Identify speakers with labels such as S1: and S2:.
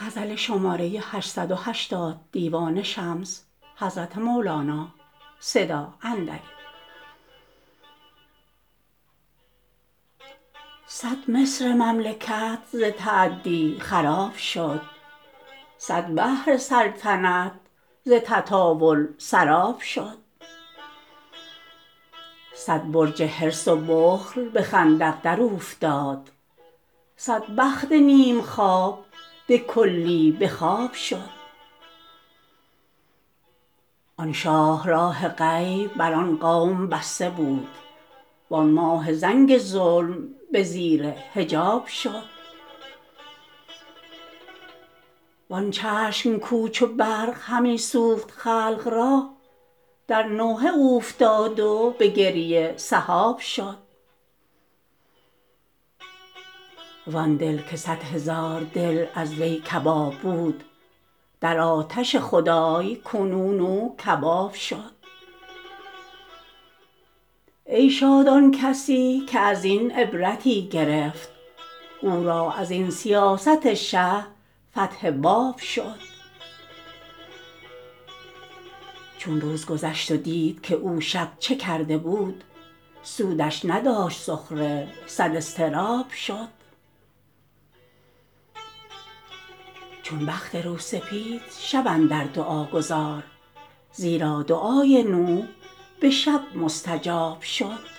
S1: صد مصر مملکت ز تعدی خراب شد، صد بحر سلطنت ز تطاول سراب شد، صد برج حرص و بخل به خندق دراوفتاد، صد بخت نیم خواب به کلی به خواب شد. آن شاه راه غیب بر آن قوم بسته بود، وان ماه زنگ ظلم به زیر حجاب شد. وان چشم کو چو برق همی سوخت خلق را، در نوحه اوفتاد و به گریه سحاب شد. وان دل که صد هزار دل از وی کباب بود، در آتش خدای کنون او کباب شد. ای شاد آن کسی که از این عبرتی گرفت، او را از این سیاست شه فتح باب شد. چون روز گذشت و دید که او شب چه کرده بود، سودش نداشت سخره صد اضطراب شد. چون بخت روسپید شب اندر دعا گذار، زیرا دعای نوح به شب مستجاب شد.